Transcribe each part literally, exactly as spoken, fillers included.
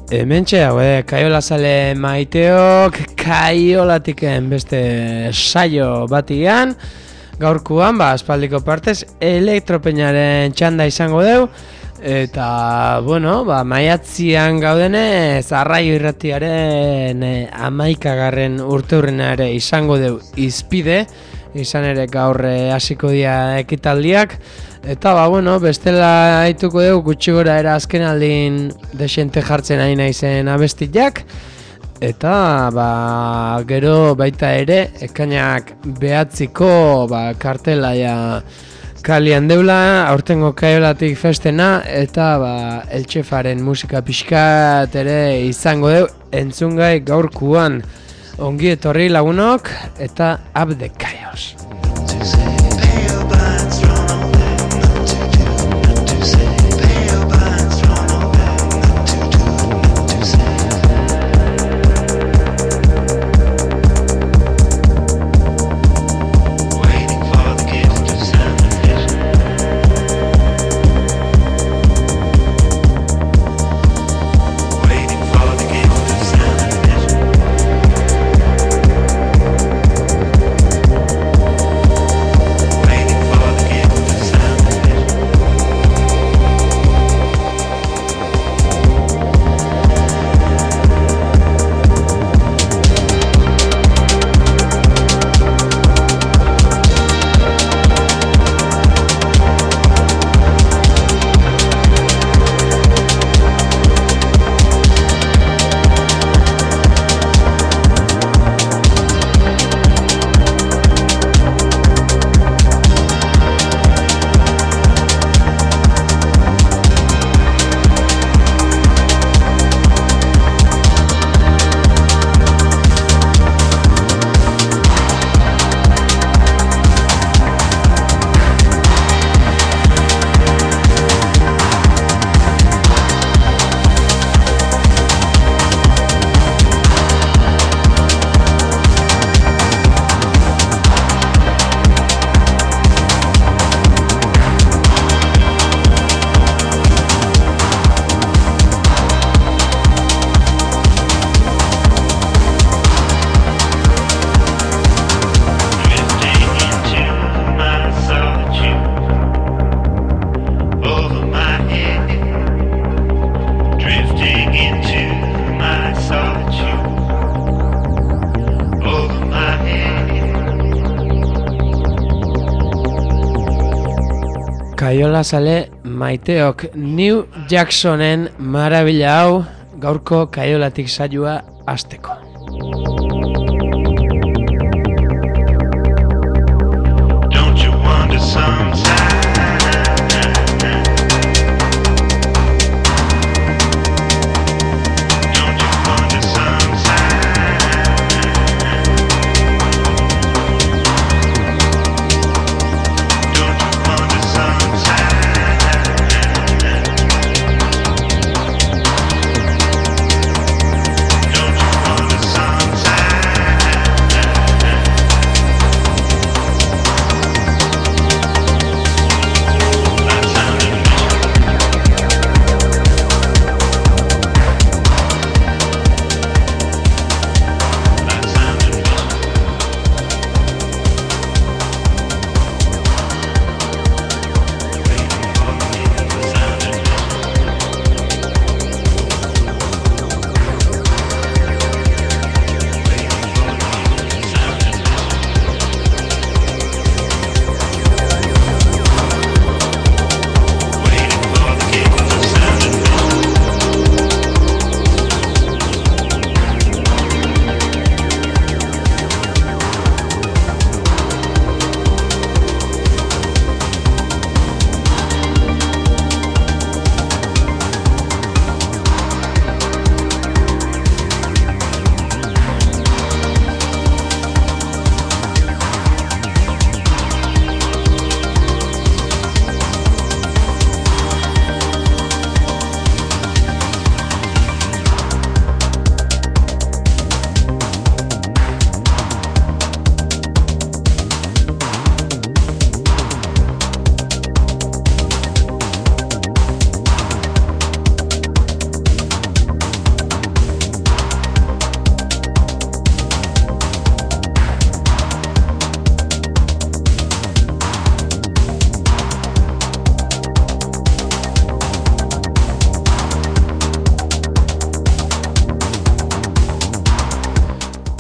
Hementxe hauek, Kaiolazale maiteok, Kaiolatiken beste saio batian, gaurkoan, ba, aspaldiko partez, elektropeñaren txanda izango deu, eta, bueno, ba, maiatzian gaudenez, arraio irratiaren eh, amaikagarren urteurrena ere izango deu izpide, izan ere gaur eh, hasiko dira ekitaldiak, eta ba, bueno, bestela haituko dugu gutxi gora era azken aldin desente jartzen ari naizen abestiak, eta ba, gero baita ere ekainak behatziko ba, kartela ja kalian deula, aurtengo Kaiolatik festena, eta ba, Eltxefaren musika pixkat ere izango dugu entzungai gaurkuan. Ongi etorri lagunok, eta Up the Chaos. Kaiolazale maiteok, New Jacksonen marabila hau gaurko Kaiolatik saioa hasteko. Don't you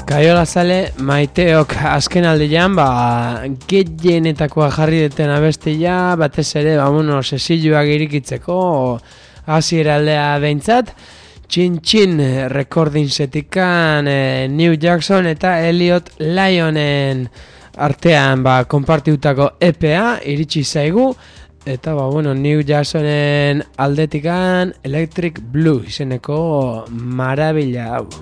Kaiola zale maiteok azken aldean, ba, gehienetakoa jarri duten abestia, batez ere, ba, bueno, sesilloak irikitzeko, hasiera aldea behintzat, Chin Chin Recordingsetikan eh, New Jackson eta Elliot Lyonen artean ba, konpartiutako E P A iritsi zaigu, eta ba, bueno, New Jacksonen aldetikan Electric Blue izeneko marabila hau.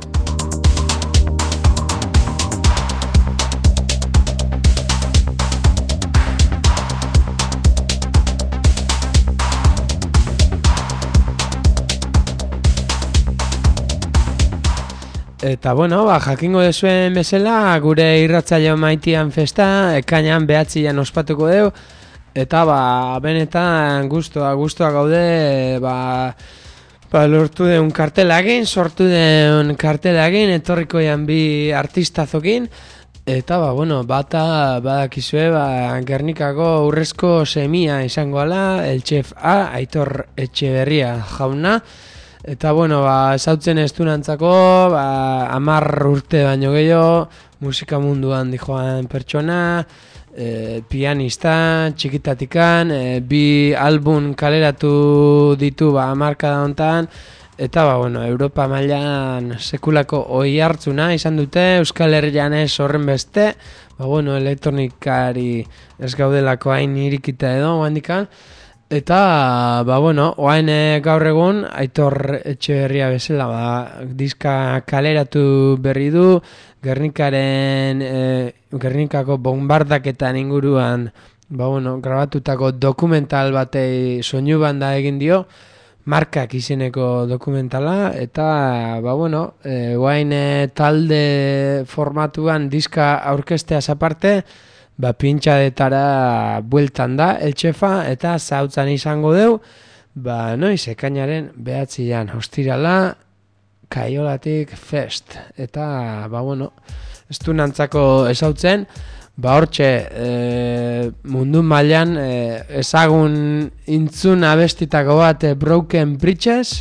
Eta bueno, ba, jakingo dezuen bezala, gure irratzaio maitian festa, ekainan behatzian ospatuko deu, eta ba, benetan guztua, guztua gaude, ba, ba, lortu deun kartelagin, sortu deun kartelagin, etorriko ean bi artistazokin, eta ba, bueno, bata badakizue, ba, Gernikako urrezko semia izango ala, el chef A, Aitor Etxeberria jauna, eta bueno, ba, esautzen estunantzako, ba, amar urte baino gehiago, musika munduan dijoan pertsona, e, pianista, txikitatikan, e, bi album kaleratu ditu, ba, amarkada hontan, eta ba, bueno, Europa mailan sekulako oi hartzuna izan dute, Euskal Herrian ez horren beste, ba, bueno, elektronikari ez gaudelako hain irikita edo, handikan. Eta, ba, bueno, oain gaur egun, Aitor Etxeberria bezala, ba, diska kaleratu berri du, Gernikaren, e, Gernikako bombardaketan inguruan, ba, bueno, grabatutako dokumental batei soinu banda egin dio, Markak izeneko dokumentala, eta, ba, bueno, e, oain talde formatuan diska aurkesteaz aparte, ba, pintxadetara bueltan da, el txefa, eta zautzan izango deu, ba, noiz, ekainaren behatzian, ostirala, Kaiolatik fest, eta, ba, bueno, ez du nantzako ezautzen, ba, hortxe, e, mundu mailan e, ezagun intzun abestitako bat e, Broken Bridges,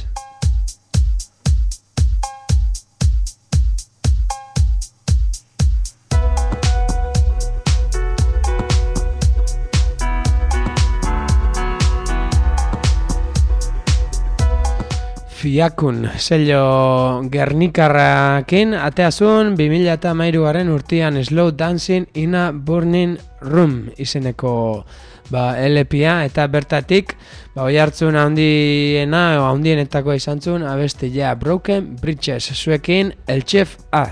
Fiakun, sello Gernikarrakin, ateazun bi mila hamairugarren urtean Slow Dancing in a Burning Room izeneko ba, L P A, eta bertatik ba, oi hartzun handiena o handienetako izan zuen abestia Broken Bridges, zuekin el chef A.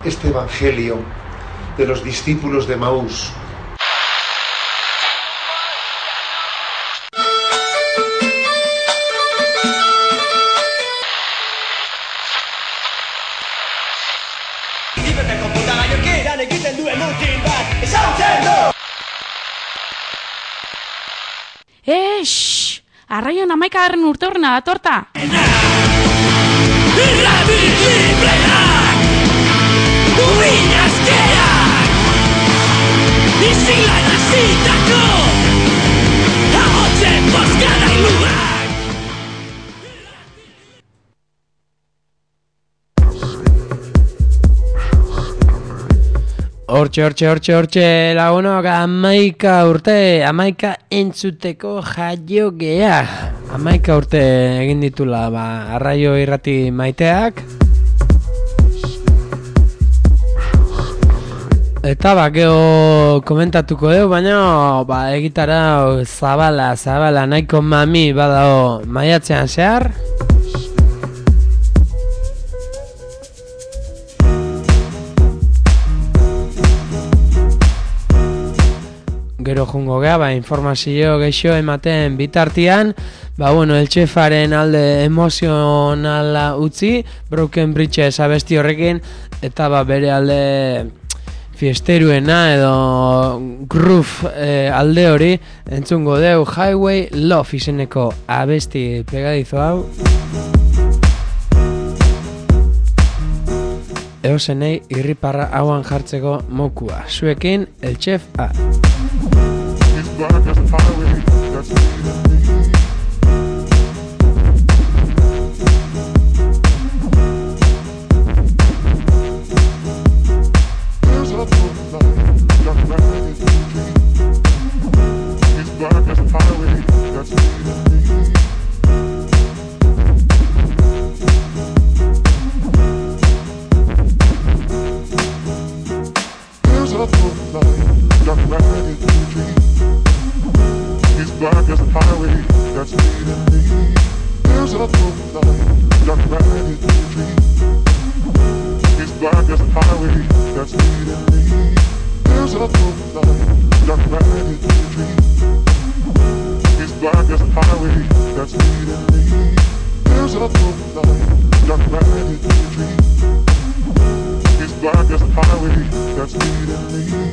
este evangelio de los discípulos de Maús. Eh, shhh! Arraion amaika garren urte horrena da torta! Irratik libreak, ubilazkeak, izilan azitako, ahotzen bozkada iluak. Hortxe, hortxe, hortxe, hortxe, lagunok, amaika urte, amaika entzuteko jaio gea. Amaika urte egin ditula, ba, Arraio Irrati maiteak. Eta ba, geho komentatuko dugu, baina ba, egitara zabala, zabala, nahiko mami badao maiatzean zehar. Gero jungo gea, ba, informazio geixo ematen bitartian, ba, bueno, el txefaren alde emozionala utzi, Broken Bridges abesti horrekin, eta ba, bere alde fiesteruena edo groove eh, alde hori entzungo deu Highway Love izeneko abesti pegadizo hau. Eosenei irriparra hauan jartzeko mokua. Zuekin, el txef A. Black as a highway that's leading me. There's a broken line, dark ragged tree. It's black as a highway that's leading me. There's a broken line, dark ragged tree. It's black as a highway that's leading me. There's a broken line, dark ragged tree. It's black as a highway that's leading me. There's a broken line, dark ragged tree. It's black as a highway that's leading me. There's a broken line, dark ragged tree. It's black as a highway that's leading me.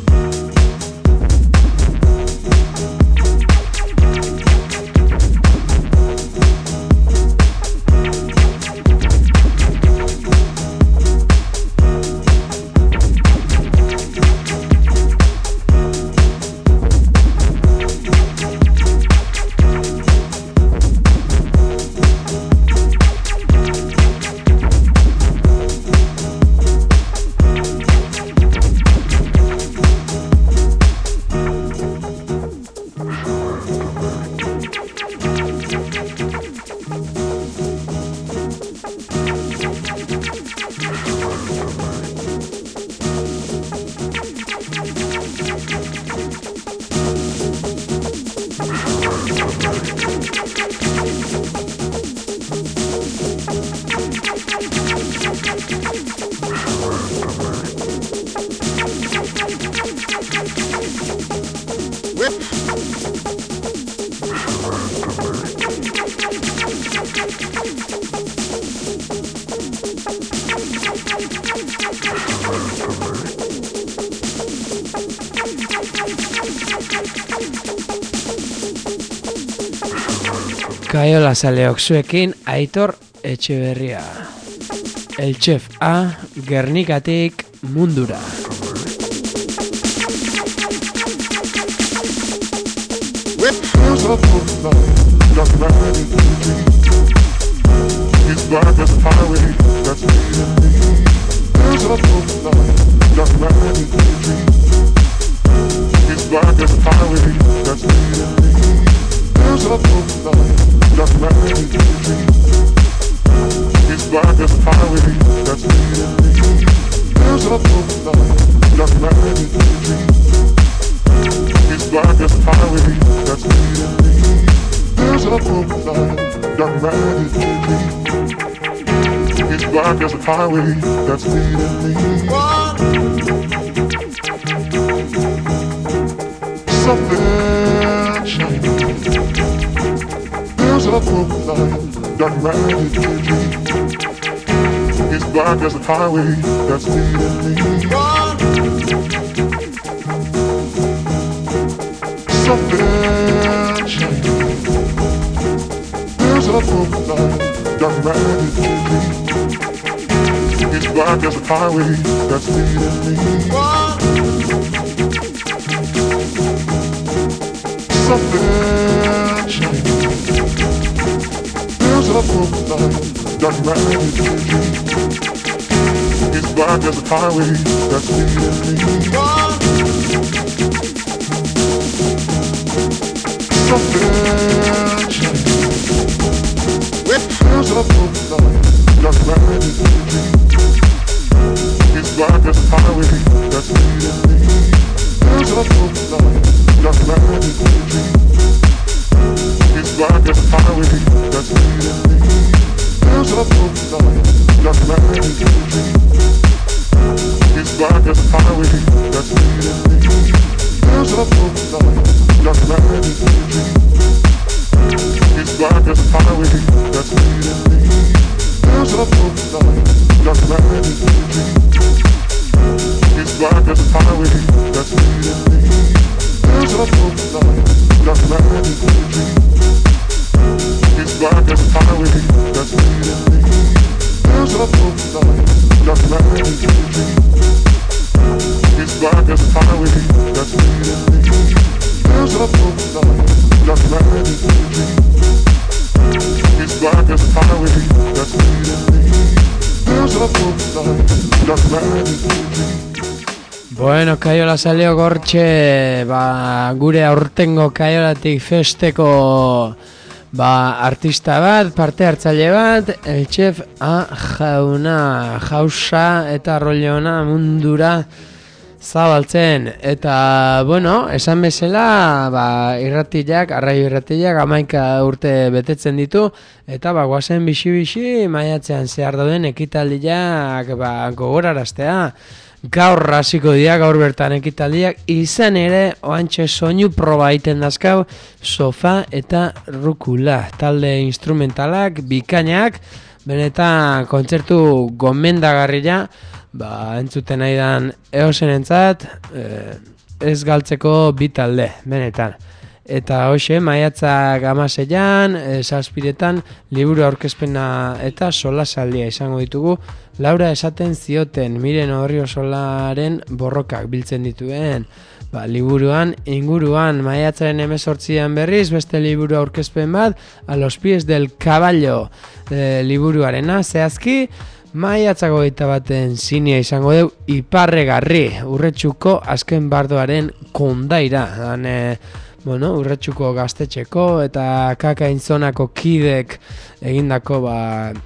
Kaiola zaleok zuekin Aitor Etxeberria. El txef A, Gernikatik mundura. There's a broken line, dark ragged tree. It's black as a highway that's leading me. There's a broken line, dark ragged tree. It's black as a highway that's leading me. There's a broken line, dark ragged tree. It's black as a highway that's leading me. There's a broken line, dark ragged tree. It's black as a highway that's leading me. There's a broken line, dark ragged tree. It's black as a highway that's leading me. Something changed. There's a broken light, dark magic energy. It's black as a highway that's leading me. Something changed. There's a broken light, dark magic energy. It's black as a highway that's leading me. Something changed. There's a broken light, dark magic energy. It's black as a highway that's leading me. Something changed. There's a broken light, dark magic energy. It's black as a highway that's leading me. There's a broken light, dark magic energy. It's black as a highway that's leading me. There's a broken light, dark magic energy. It's black as a highway that's leading me. There's a broken light, dark magic energy. It's black as a highway that's leading me. There's a broken light, dark magic energy. It's black as a highway that's leading me. There's a broken light, dark magic energy. It's black as a highway that's leading me. There's a broken light, dark magic energy. It's black as a highway that's leading me. There's a broken light, dark magic energy. It's black as a highway that's leading me. There's a broken light, dark magic energy. Bueno, kaiola salio gortxe, ba, gure aurtengo kaiolatik festeko ba, artista bat, parte hartzaile bat, el chef A jauna, jausa eta rolleona mundura zabaltzen. Eta, bueno, esan bezala, ba, irratiak, arraio irratiak, amaika urte betetzen ditu, eta ba, guazen bixi-bixi, maiatzean zehar dauden ekitaldiak ba, gogoraraztea. Gaur hasiko dira, gaur bertan ekitaldiak, izan ere, oantxe soinu proba egiten dazkau, sofa eta rukula, talde instrumentalak, bikainak, benetan kontzertu gomendagarria, ba, entzuten nahi dan eosenentzat, eh, ez galtzeko bi talde, benetan. Eta hoxe, maiatzak amaseian, zazpiretan, liburu aurkezpena eta solasaldia izango ditugu. Laura esaten zioten, Miren Orriosolaren borrokak biltzen dituen. Ba, liburuan, inguruan, maiatzaren hemezortzian berriz, beste liburu aurkezpen bat, A los pies del caballo e, liburuarena, zehazki, maiatzako gaita baten zinia izango deu, Iparregarri, Urretxuko azken bardoaren kondaira. Dan, e, bueno, Urretxuko gaztetxeko eta Kakainzonako kidek egindako ba,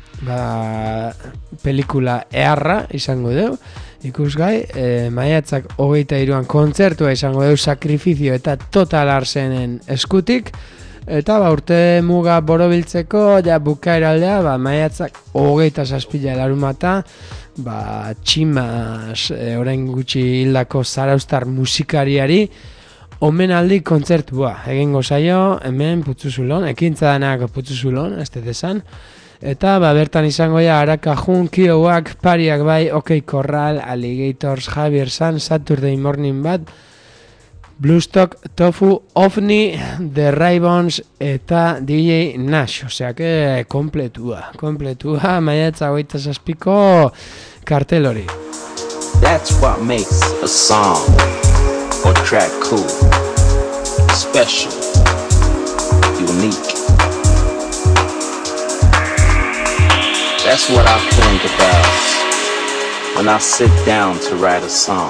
ba, pelikula eharra izango deu. Ikusgai, e, maiatzak hogeita hiruan kontzertua izango deu Sakrifizio eta Total Arsenen eskutik. Eta ba, urte muga borobiltzeko, ja bukaeraldea, ba, maiatzak hogeita zazpila larumata, ba, tximas, e, orain gutxi hildako zaraustar musikariari, omenaldi kontzertua egingo zaio, hemen Putzuzulon, ekintza denak Putzuzulon, ez desan. Eta ba, bertan izango ja Arakajun, Kioak, Pariak bai, OK Corral, Alligators, Javier San, Saturday Morning Bat, Bluestock, Tofu, Ovni, The Raybons eta D J Nash. Osea que kompletua, kompletua, maiatza hogeita zazpiko kartel hori. That's what makes a song or track cool, special, unique. That's what I think about when I sit down to write a song.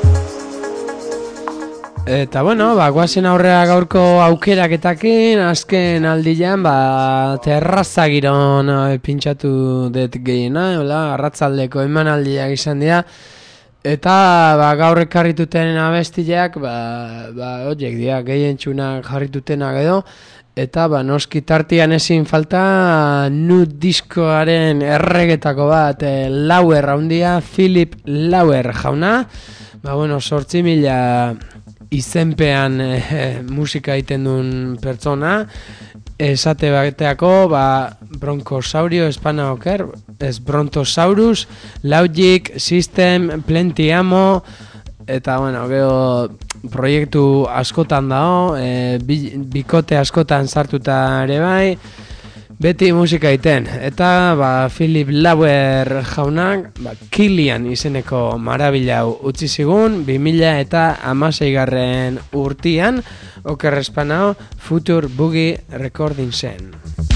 Eta bueno, ba, guazen aurrera gaurko aukeraketakin, azken aldian, ba, terraza giron e, pintxatu dut gehiena, hola, arratzaldeko emanaldiak izan dira, eta ba, gaur ekarrituten abestiak, ba, ba, oiek dira, gehien txunak jarritutenak edo, Eta ba, noski tartian ezin falta Nude diskoaren erregetako bat, e, Lauer handia, Philip Lauer jauna. Ba, bueno, sortzi mila izenpean e, musika egiten duen pertsona. Esate bateako, ba, Broncosaurio, espana oker, ez Brontosaurus, Logic, System, Plenty Amo, eta, bueno, gero proiektu askotan dago, e, bi, bikote askotan sartuta ere bai, beti musika egiten. Eta, ba, Philip Lauer jaunak, ba, Killian izeneko marabila utzi zigun, bi mila eta hamaseigarren urtian, oker espanao, Future Boogie Recording zen.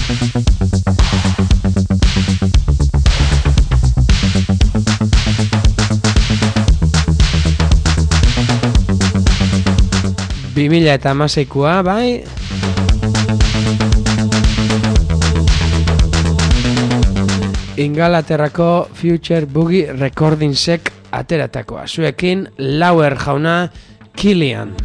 bi mila eta hamaseikoa, bai. Ingalaterrako Future Boogie Recordingsek ateratakoa. Zuekin Lauer jauna, Killian.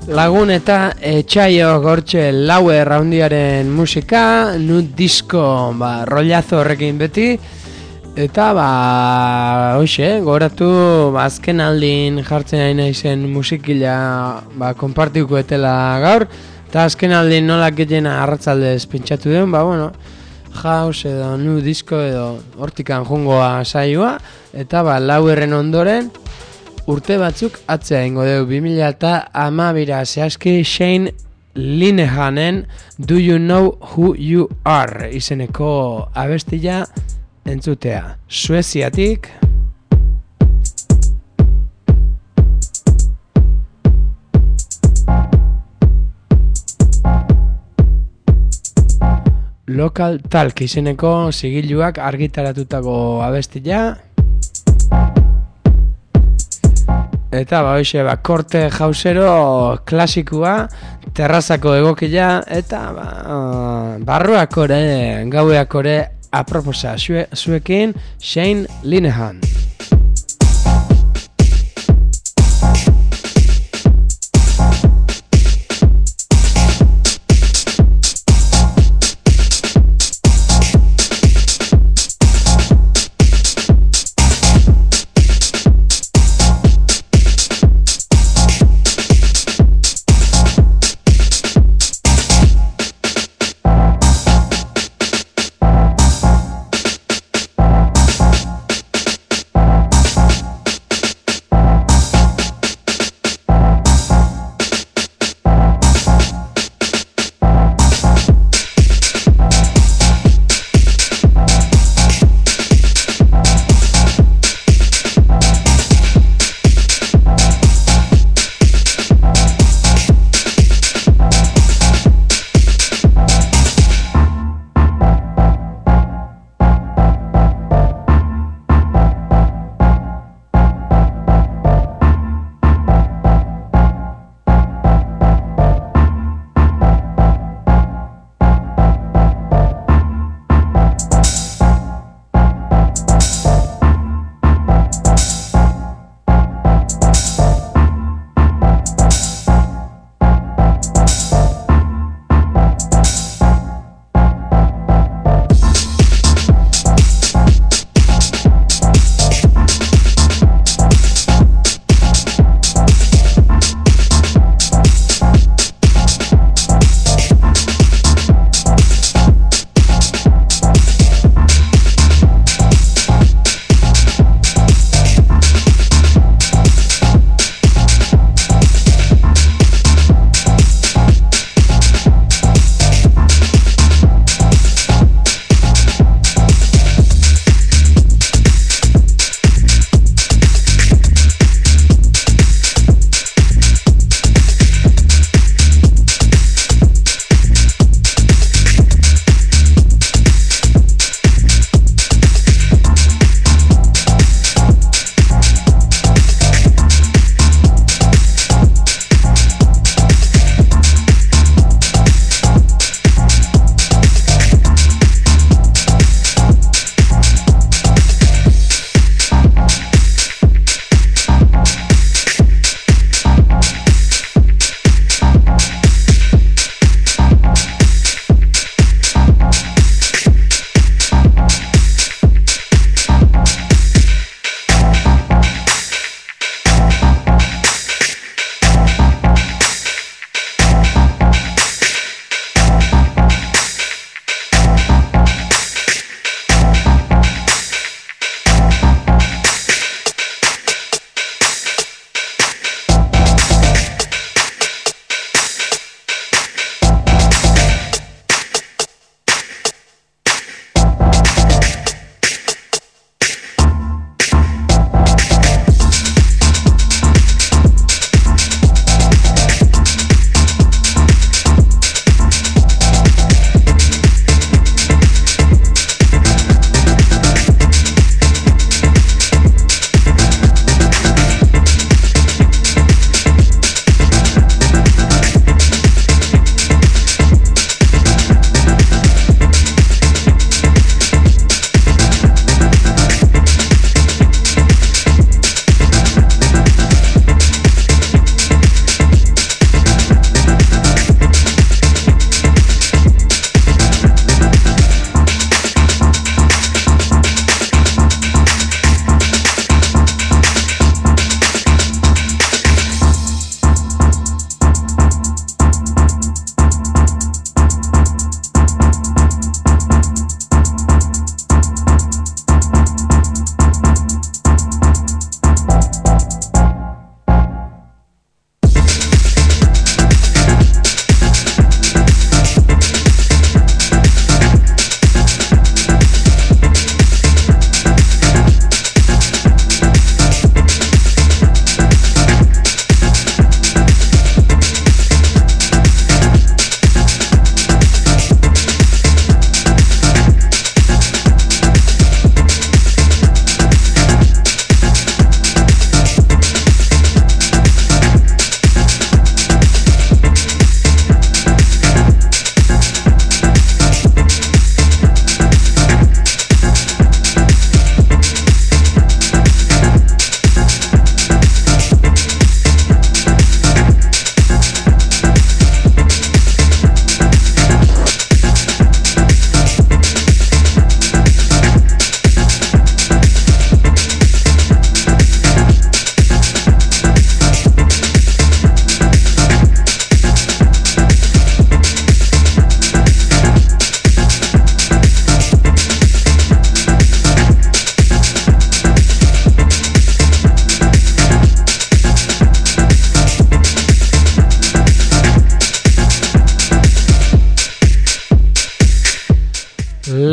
lagun eta etxaio gortxe laue raundiaren musika, nut disko, ba, rollazo horrekin beti, eta, ba, hoxe, goratu, ba, azken aldin jartzen ari naizen musikila, ba, konpartiko etela gaur, eta azken aldin nola gehiena arratzaldez pintsatu den, ba, bueno, house edo nu disko edo hortikan jungoa saioa, eta, ba, lauerren ondoren, urte batzuk atzea ingo deu bi mila hamabira zehazki Shane Linehanen Do You Know Who You Are izeneko abestia entzutea. Sueziatik Local Talk izeneko zigiluak argitaratutako abestia. Eta ba, hoxe, ba, korte jausero klasikua, terrazako egokia, eta ba, barruak ore, gaueak ore, aproposa zue, zuekin Shane Linehan.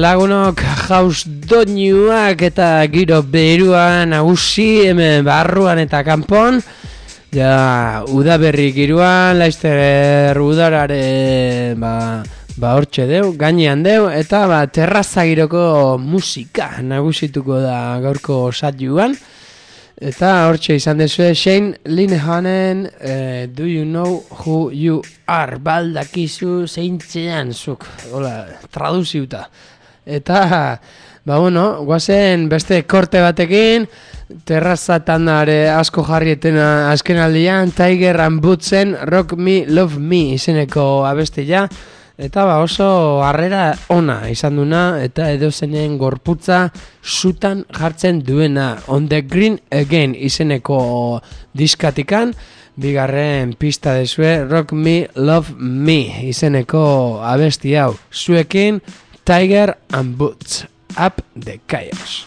lagunok jauz doinuak eta giro beruan nagusi hemen barruan eta kanpon. Ja, udaberri giroan, Laizter udarare ba, ba hortxe deu, gainean deu, eta ba, terraza giroko musika nagusituko da gaurko saioan. Eta hortxe izan dezue Shane Linehanen eh, Do You Know Who You Are? Baldakizu zeintzean zuk, hola, traduziuta. Eta, ba bueno, guazen beste korte batekin, terrazatan are asko jarrietena azken aldian, Tiger and Bootsen Rock Me, Love Me izeneko abestia. Eta ba oso harrera ona izan duna, eta edozenen gorputza sutan jartzen duena. On the Green Again izeneko diskatikan, bigarren pista dezue Rock Me, Love Me izeneko abesti hau. Zuekin Tiger and Boots, Up the Chaos.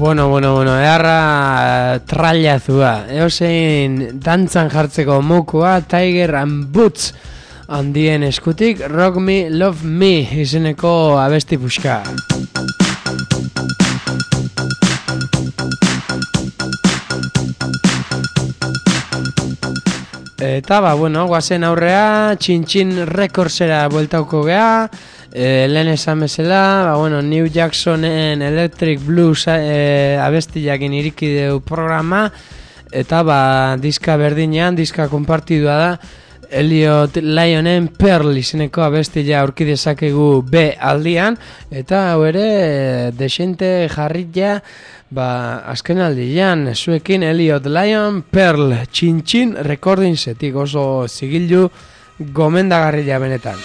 Bueno, bueno, bueno, eharra trailazua. Eosein dantzan jartzeko mokua Tiger and Boots handien eskutik Rock Me, Love Me izeneko abesti puska. Eta ba, bueno, guazen aurrea, txin-txin rekordsera bueltauko geha, e, lehen esan bezala, ba, bueno, New Jacksonen Electric Blues e, abestiakin irikideu programa, eta ba, diska berdinean, diska konpartidua da, Elliot Lyonen Pearl izeneko abestia aurki dezakegu B aldian, eta hau ere desente jarrilla ba, azken aldian, zuekin Elliot Lyon Pearl txin-txin recordingsetik oso zigilu gomendagarria benetan.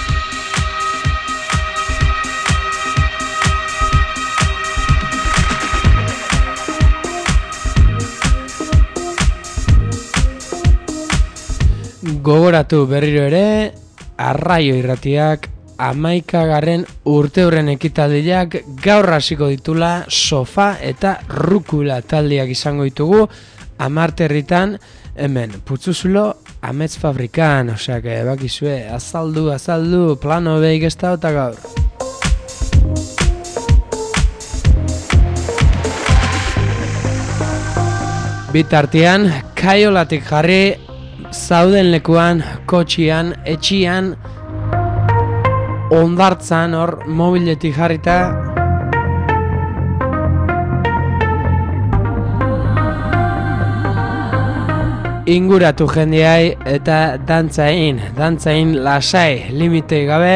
Gogoratu berriro ere, Arraio Irratiak hamaikagarren urteurren ekitaldiak gaur hasiko ditula Sofa eta Rukula taldiak izango ditugu amarterritan hemen Putzuzulo Amets Fabrikan, osea que bakizue azaldu azaldu plano beik ez da eta gaur. Bitartean kaiolatik jarri zauden lekuan, kotxian, etxian, ondartzan hor mobiletik jarrita inguratu jendeai eta dantzain, dantzain lasai, limitei gabe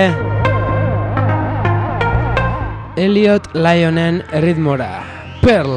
Elliot Lyonen erritmora, Pearl.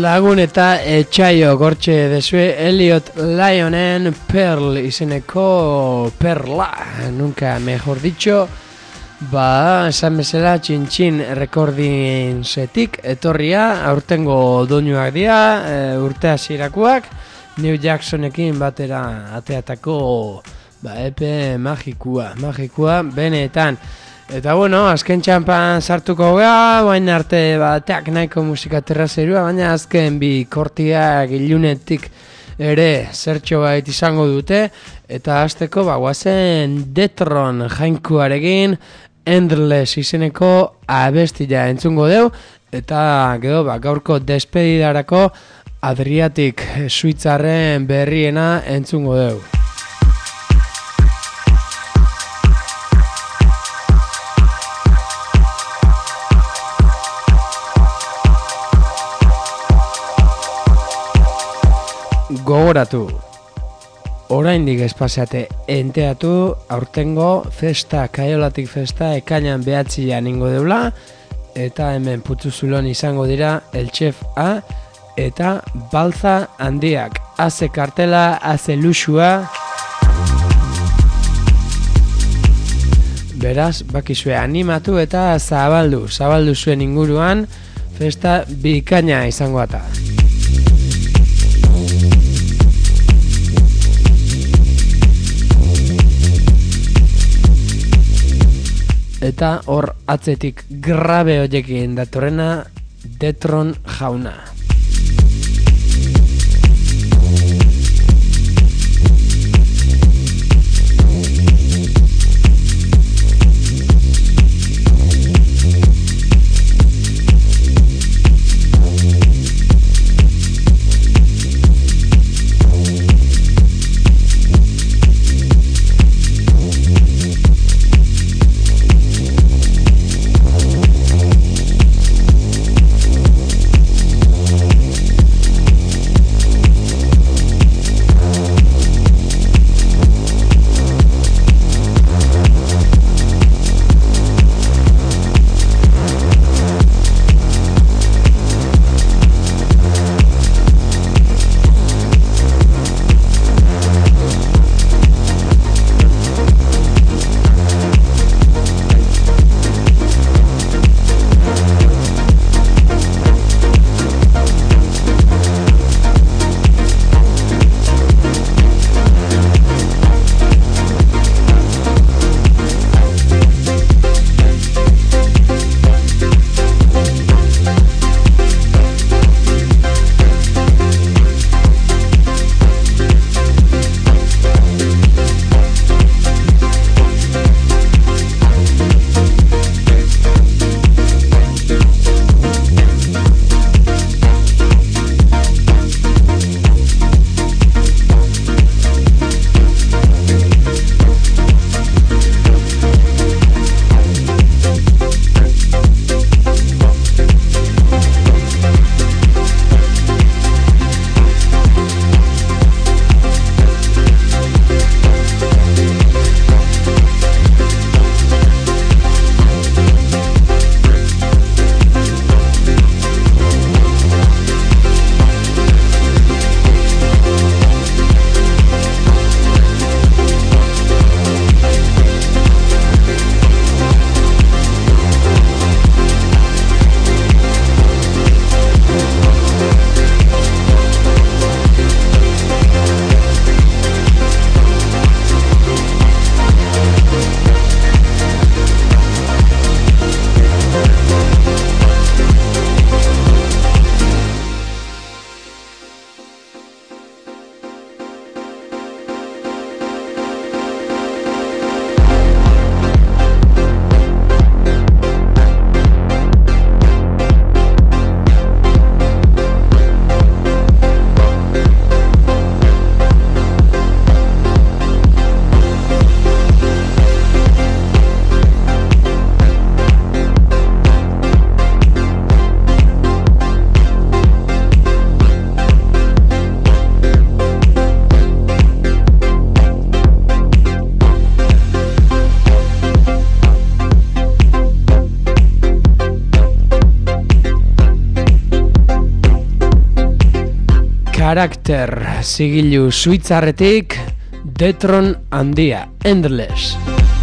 lagun eta etxaio gortxe desue Elliot Lyonen Pearl izeneko Perla, nunca mejor dicho. Ba, esan bezala txin-txin rekordinsetik etorria, aurtengo doinuak dira, e, urte hasirakoak, New Jacksonekin batera ateatako ba, epe magikua, magikua benetan. Eta bueno, azken txampan sartuko gara, baina arte bateak nahiko musika terrazerua, baina azken bi kortiak ilunetik ere zertxo bait izango dute, eta hasteko ba, guazen Detron jainkuarekin Endless izeneko abestila entzungo deu, eta gero ba, gaurko despedidarako Adriatic Suitzarren berriena entzungo deu. Gogoratu, oraindik espaziate enteatu, aurtengo festa, Kaiolatik festa, ekainan behatzian ingo deula, eta hemen Putzuzulon izango dira El Chef A, eta Balza handiak, haze kartela, haze luxua. Beraz, bakizue animatu eta zabaldu, zabaldu zuen inguruan, festa bikaina izango ata. Eta hor atzetik grabe horiekin datorrena Detron jauna. karakter zigilu suitzarretik Detron handia, Endless.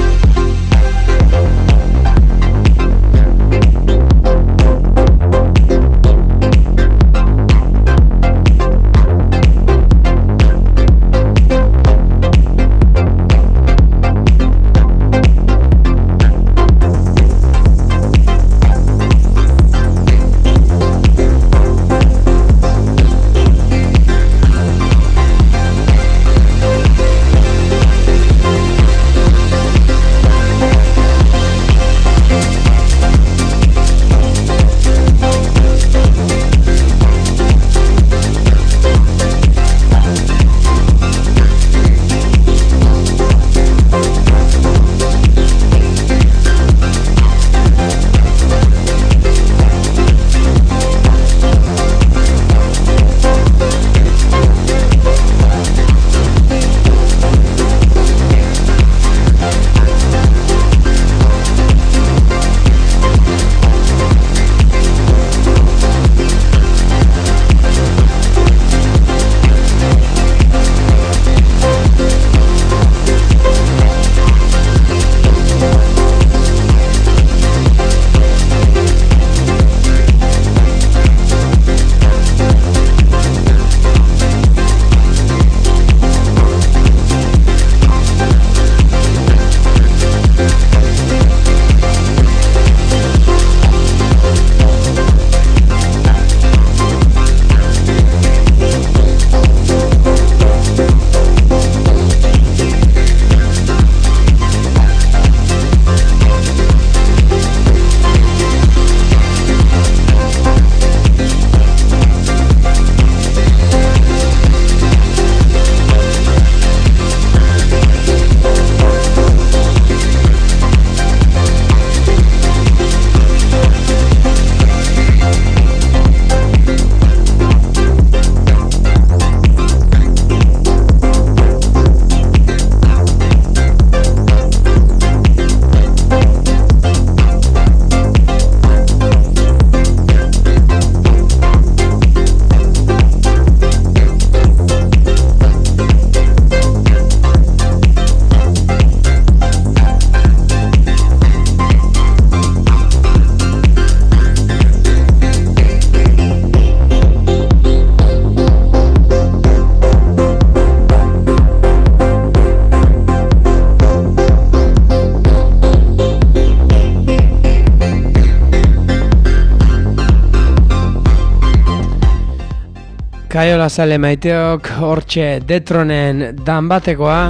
Kaiola zale maiteok, hortxe Detronen dan batekoa.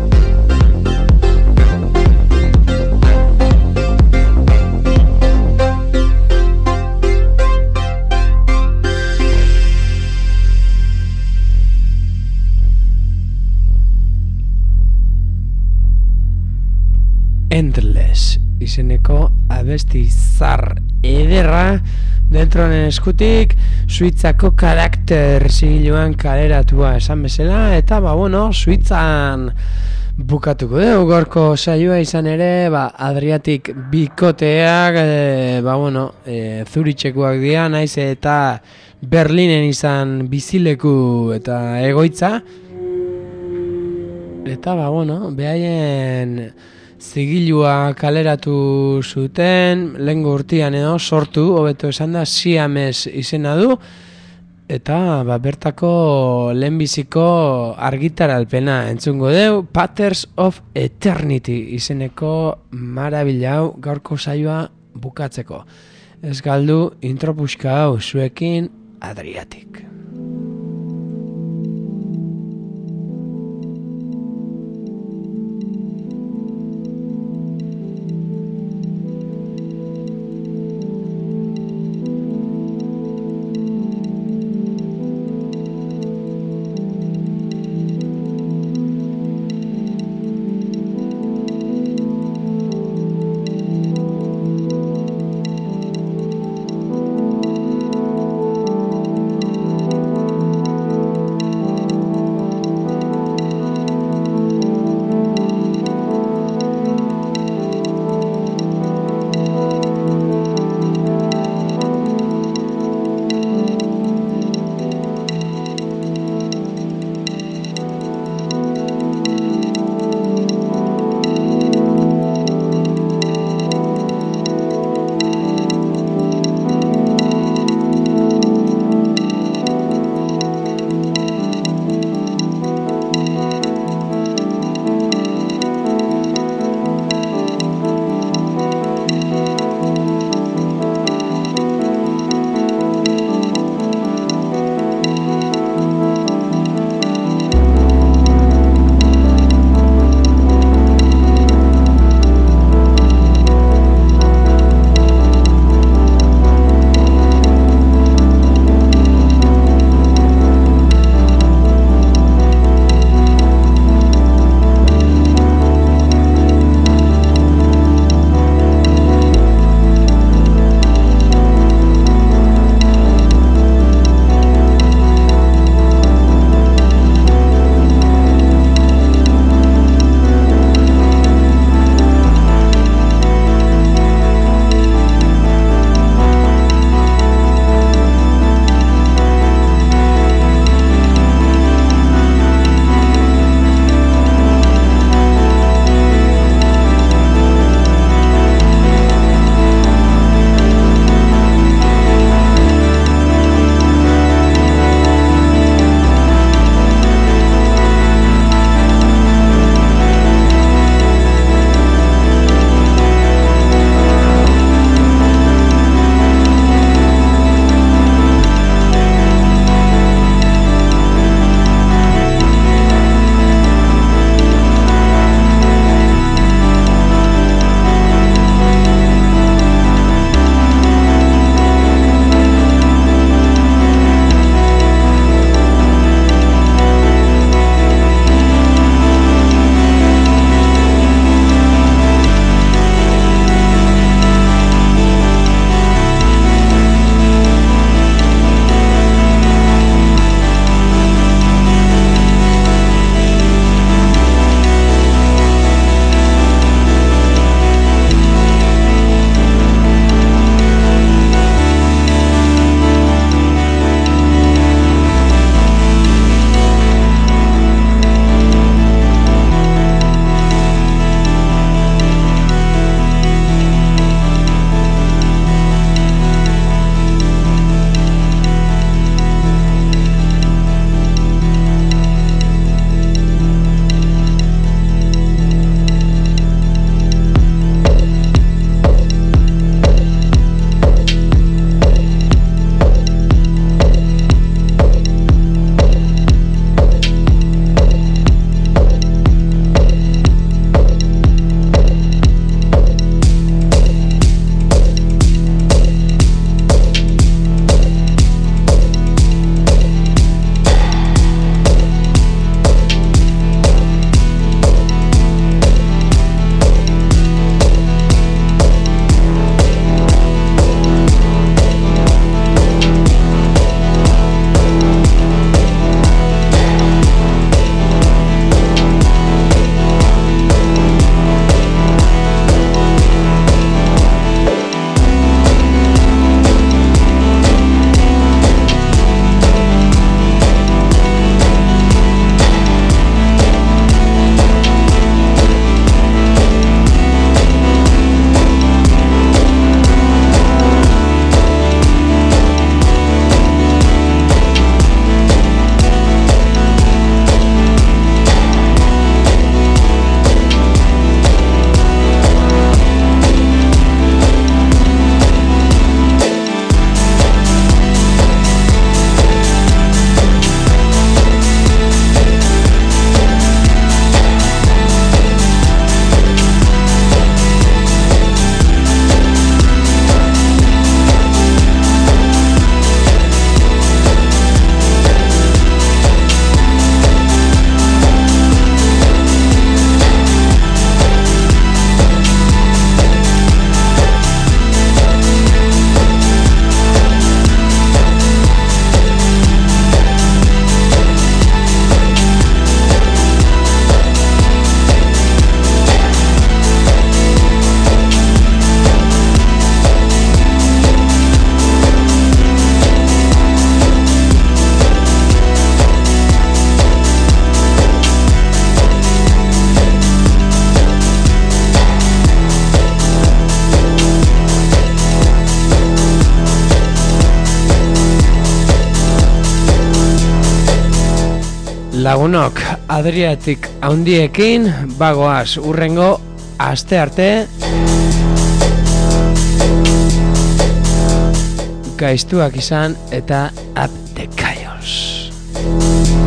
Endless izeneko abesti zar ederra Detronen eskutik, Suitzako karakter zigiluan kaleratua esan bezala, eta ba bueno, Suitzan bukatuko dugu gorko saioa izan ere, ba Adriatik bikoteak, e, ba bueno, e, Zuritzekoak dira, naiz eta Berlinen izan bizileku eta egoitza, eta ba bueno, behaien zigilua kaleratu zuten, lehengo urtean edo sortu, hobeto esan da, Siames izena du, eta ba, bertako lehenbiziko argitaralpena entzungo deu, Patterns of Eternity izeneko marabila hau gaurko saioa bukatzeko. Ez galdu intropuska hau zuekin Adriatik. Lagunok, Adriatik haundiekin, bagoaz urrengo aste arte. Gaiztuak izan eta up the chaos.